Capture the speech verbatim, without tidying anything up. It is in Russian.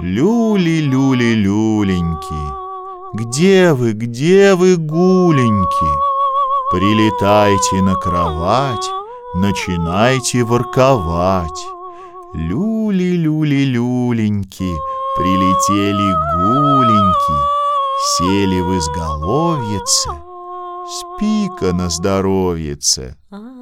Люли-люли-люленьки, где вы, где вы, гуленьки? Прилетайте на кровать, начинайте ворковать. Люли-люли-люленьки, прилетели гуленьки, сели в изголовьице, спи-ка на здоровьице.